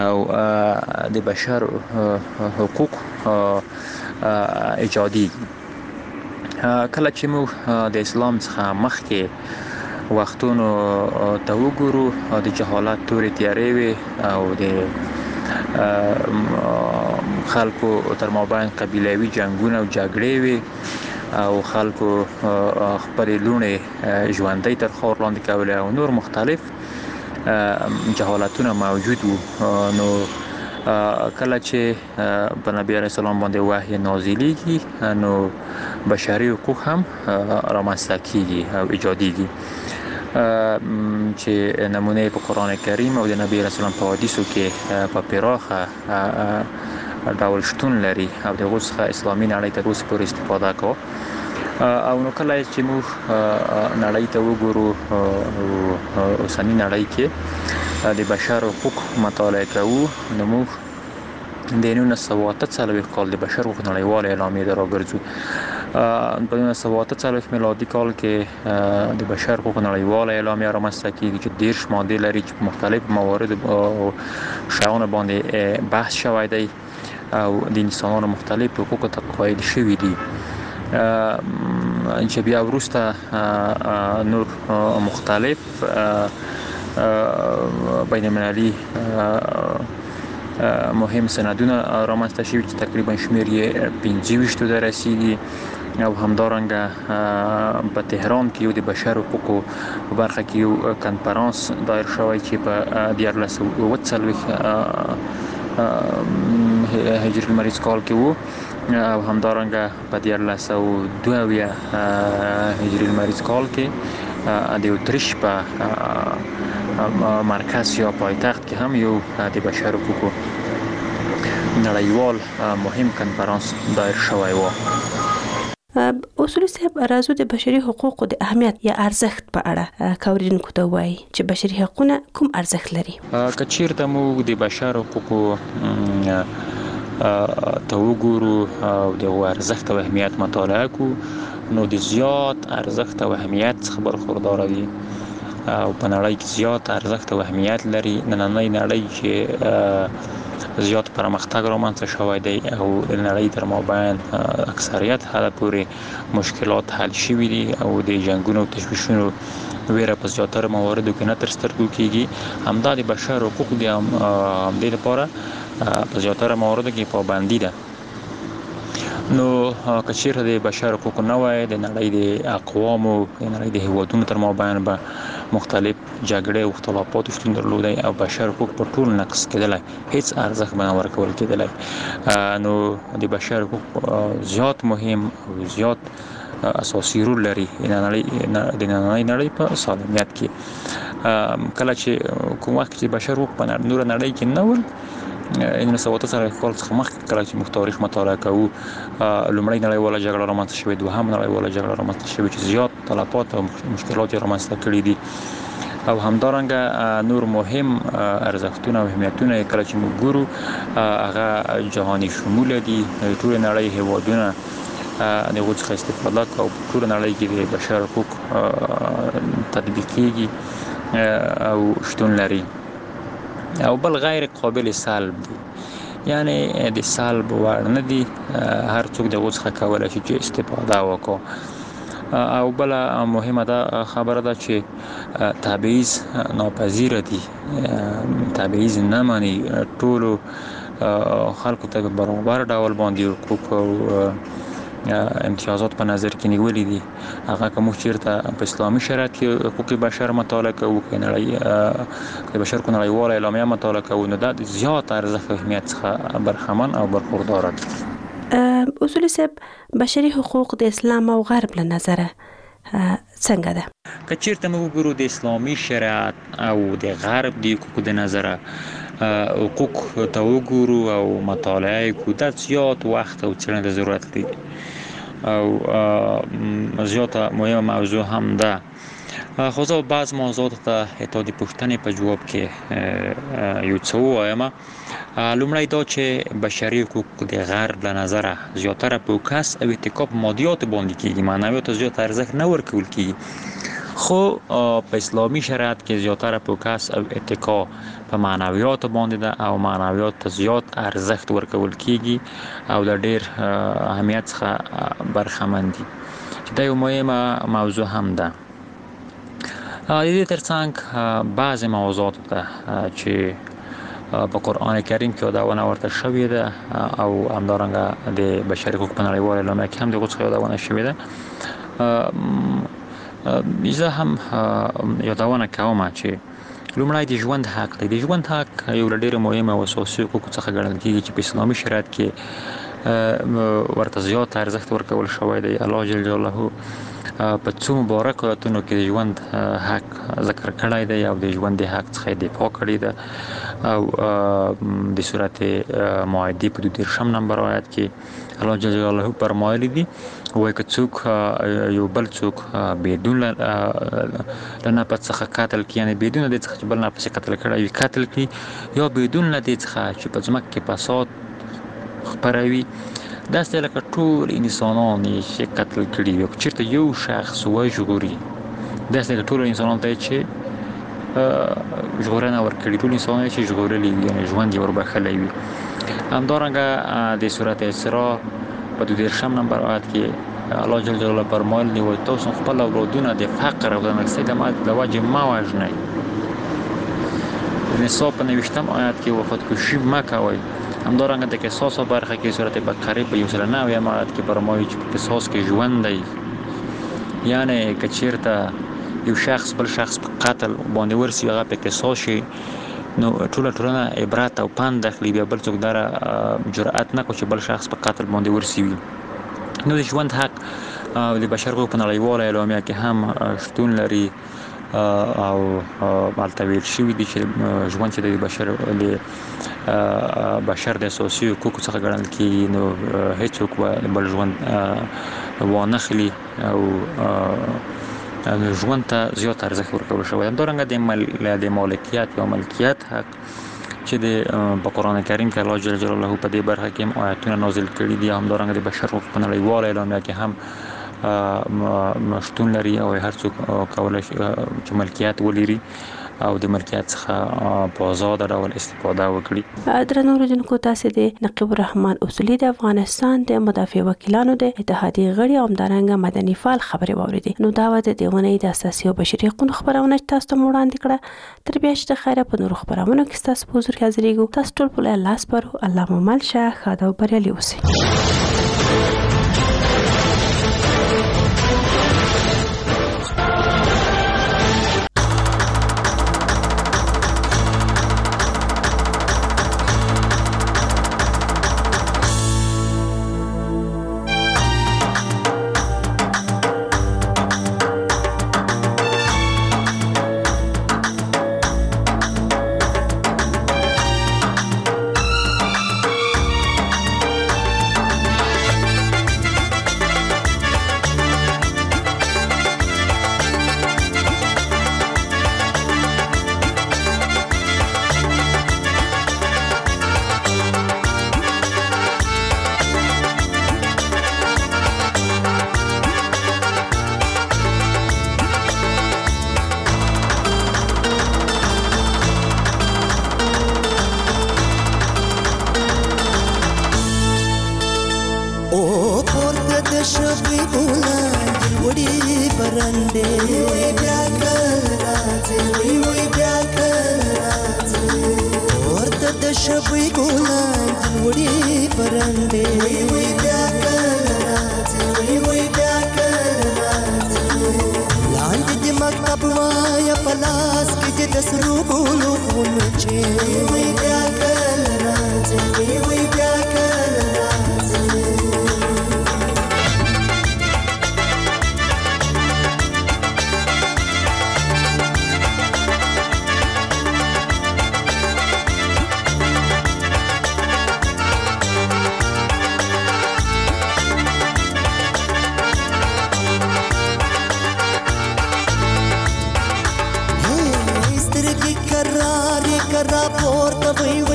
او د بشر حقوق ایجادي. کله چې موږ د اسلام څخه مخکې وختونو ته وګورو، د جهالت تورې تیارې وي او د خلکو تر مابین قبیلوي جنګونه او جګړې وي او خلکو خپلې لوڼې ژوندۍ تر خاور لاندې کولې او نور مختلف جهالتونه موجود وو. نو کله چې په نبی علیه السلام باندې وحی نازلیږي، نو بشري حقوق هم رامنځته کیږي او ایجادیږي، چې نمونه په قرآن کریم او د نبی علیه السلام په حدیثو کې په پراخه ډول شتون لري او دغه څخه اسلامي نړۍ تر اوسه پورې استفاده کوي. او نو کله چې موږ نړۍ ته وګورو، اوسنۍ نړۍ کې د بشر حقوق مطالعه کوو، نو موږ د 1948 کال د بشر حقوق نړیواله اعلامیه ته راګرځو. په 1948 میلادي کال کې د بشر حقوق نړیواله اعلامیه رامنځته کیږي چې 10 ماده لري چې مختلف موارد او شیانو باندې بحث شوی دی او د انسانانو مختلف حقوق ته قایل شوي دي، چې بیا وروسته نور مختلف بین المللي مهم سندونه رامنځته شوي چې تقریبا شمیر یې 25 ته رسیدي. او همدارنګه په تهران کې یو د بشر حقوقو په برخه کې یو کنفرانس دایر شوی چې په 1940 هجري لمریز کال کې وو، او همدارنګه په 1902 هجري لمریز کال کې د اتریش په مرکز یا پایتخت کې هم یو د بشر حقوقو نړیوال مهم کنفرانس دایر شوی و. اصولي صاحب، راځو د بشري حقوقو د اهمیت یا ارزښت په اړه کوریدونکو ته وایي چې بشري حقوقونه کوم ارزښت لري. که چیرته موږ د بشر حقوقو ته وګورو او د ارزښت او اهمیت مطالعه کو، نو د زیات ارزښت او اهمیت څخه برخوردار دي او په نړۍ کې زیات ارزښت او اهمیت لري. نننۍ نړۍ چې زیات پرمختګ رامنځته شوی دی او د نړۍ تر مابین اکثریت حد پورې مشکلات حل شوي دي او د جنګونو او تشویشونو ویره په زیاتره مواردو کې نه تر سترګو کیږي. همدا د بشر حقوق دي، همدې لپاره په زیاتره مواردو کې پابندي ده. نو که چیرته د بشر حقوق نه وای، د نړۍ د اقوامو، د نړۍ د هیوادونو تر مابین به مختلف جګړې او اختلافات شتون درلودای او بشر حقوق په ټول نقص کېدلای، هیڅ ارزښت به نه ورکول کېدلای. نو د بشر حقوق زیات مهم او زیات اساسي رول لري د نننۍ نړۍ په سالمیت کې. کله چې کوم وخت چې بشر حقوق په نور نړۍ کې نه ول، 1948 کال څخه مخکې کله چې موږ تاریخ مطالعه کوو، لومړی نړیواله جګړه رامنځته شوې، دوهم نړیواله جګړه رامنځته شوې چې زیات تلفات او مشکلات یې رامنځته کړي دي، او همدارنګه نور مهم ارزښتونه او اهمیتونه کله چې موږ ګورو هغه جهاني شموله دي. ټول نړۍ هیوادونه دغه څخه استفاده کوي او ټول نړۍ کې د بشر حقوق تطبیق کیږي او شتون لري، او بل غیر قابل سلب دي، یعنی د سلب وړ نه دي، هر څوک دغه څخه کولای شي چې استفاده وکړي. او بل مهمه ده خبره ده چې تبعیض ناپذیر دي، تبعیض نه مانی، ټول خلکو ته برابر ډول باندې حقوق او امتیازات په نظر کې نیولې دي. هغه کوم چیرته په اسلامي شریعت کې حقوق بشر مطالعه کوو، کې نړۍ د بشر حقوق نړیواله اعلامیه مطالعه کوو، نو دا زیات ارزښت او اهمیت څخه برخمن او برخوردار دي. اصولي صاحب، بشري حقوق د اسلام او غرب له نظره څنګه ده؟ که چیرته موږ وګورو د اسلامي شریعت او د غرب د حقوقو د نظره حقوق ته وګورو او مطالعه کوو، دا زیات وخت او څېړنې د ضرورت لري او زیاته مهمه موضوع هم ده. خو زه بعض موضوعات ته د پوښتنې په جواب کې یو څه ووایم. لومړی دا چې بشري حقوق د غرب له نظره زیاتره فوکس او اتکا په مادیات باندې کېږي، معنویات زیات ارزښت نه ورکول کېږي. خو په اسلامي شریعت کې زیاتره فوکس او اتکا په معنویات باندې ده او معنویات ته زیات ارزښت ورکول کیږي او د ډیر اهمیت څخه برخمن دي چې دا یو مهمه موضوع هم ده. د دې ترڅنګ بعض موضوعات ته چې په قرآن کریم کې یادونه ورته شوې ده او همدارنګه د بشري حقوقو په نړیوال اعلامیه کې هم دغه څخه یادونه شوې ده. زه هم یادونه کوم چې لومړی د ژوند حق دی. د ژوند حق یو له ډېرو مهمو او اساسي حقوقو څخه ګڼل کېږي چې په اسلامي شریعت کې ورته زیات ارزښت ورکول شوی دی. الله جل جلاله په څو مبارکو آیاتونو کې د ژوند حق ذکر کړی دی او د ژوند د حق څخه دفاع کړې ده او د سورت مائده په 22 نمبر آیت کې الله جل جلاله فرمایلی دي وایي که څوک یو بل څوک بدون له نفس څخه قتل کړي، یعنې بدون د څخه چې بل نفس قتل کړی وي قتل کړي، یا بدون له دې څخه چې په ځمکه کې فساد خپروي، داسې لکه ټول انسانان چې قتل کړي وي. چېرته یو شخص وژغوري، داسې لکه ټول انسانان ته چې ژغورنه ورکړي، ټول انسانان چې ژغورلي وي، یعنې ژوند یې وربښلی وي. همدارنګه د سورت اسراء په 22 نمبر آیت کې الله جل جلاله فرمایلی دي وایي تاسو خپل اولادونه د فقر او د نرسۍ د وجې مه وژنئ. نساء په 29 آیت کې خودکشي مه کوئ. همدارنګه د قصاص برخه کې سورت بقره په 190 آیت کې فرمایي چې په قصاص کې ژوند دی، یعنی که چېرته یو شخص بل شخص په قتل باندې ورسي هغه په قصاص شي، نو ټوله ټولنه عبرت او پند اخلي، بیا بل څوک دره جرأت نه کوي چې بل شخص په قتل باندې ورسي وي. نو د ژوند حق د بشر حقوقو په نړیواله اعلامیه کې هم شتون لري او هلته ویل شوي دي چې ژوند چې د بشر د اساسي حقوقو څخه ګڼل کېږي، نو هیڅوک بل ژوند وانخلي او ژوند ته زیات ارزښت ورکول شوی. همدارنګه د مالکیت یا ملکیت حق چې په قرآن کریم کې الله جل جلاله په دې برخه کې هم آیتونه نازل کړي دي. همدارنګه د بشر حقوقو په نړیواله اعلامیه کې هم شتون لري او هر څوک کولی شي چې ملکیت ولري او د ملکیت څخه په آزاده ډول استفاده وکړي. درنو اوریدونکو، تاسو د نقیب الرحمن اصولي د افغانستان د مدافع وکیلانو د اتحادیې غړي او همدارنګه مدني فعال خبرې واوریدې. نو دا د دیونې د اساسي او بشري حقوقو خبرونه تاسو ته وړاندې کړه. تر بیا چې د خیره په نورو خبرونو کې تاسو په حضور کې حاضرېږو. تاسو ټول په الله سپارو. الله مو مل شه، ښاد او بریالي اوسئ. کرار پورته وي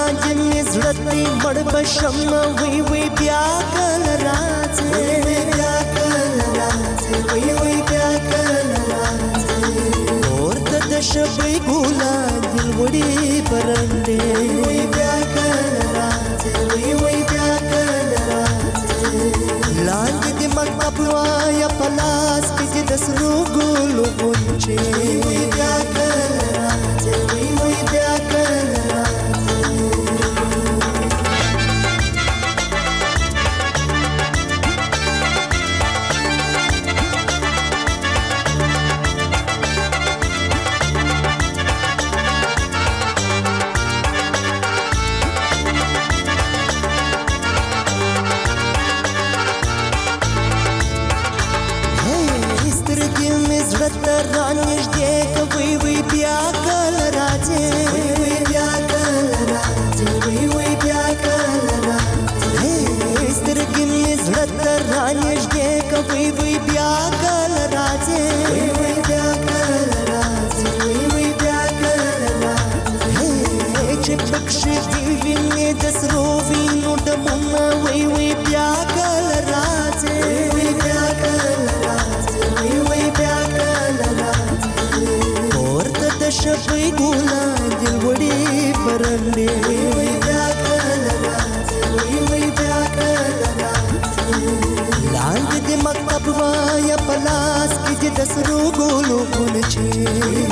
رانجې مې زړه دی مړ به شم وی وی بیا کله راځې وی بیا کله راځې وی وی بیا کله راځې اورته د شپې ګلان دل وړي پرندې وی بیا کله راځې وی وی بیا کله راځې لاندې د مکتب وایا په لاس کې چې د سرو ګلو غونچې وی بیا کله راځې وی وی بیا کله راځې رانږدې که وی وی بیا کله راځې وی وی بیا کله راځې وی وی بیا کله راځې سترګې مې زړه ته رانږدې که وی وی بیا کله راځې وی وی بیا کله راځې وی وی بیا کله راځې چې پکښې دې وینې د سرو وینو ډمونه وی وی بیا کله راځې وی وی بیا کله راځې وی وی بیا کله د شپې ګلان دل وړي پرندې وی وی بیا کله راځې وی وی بیا کله راځې لاندې د مکتب وایا په لاس کې د سرو ګلو غونچې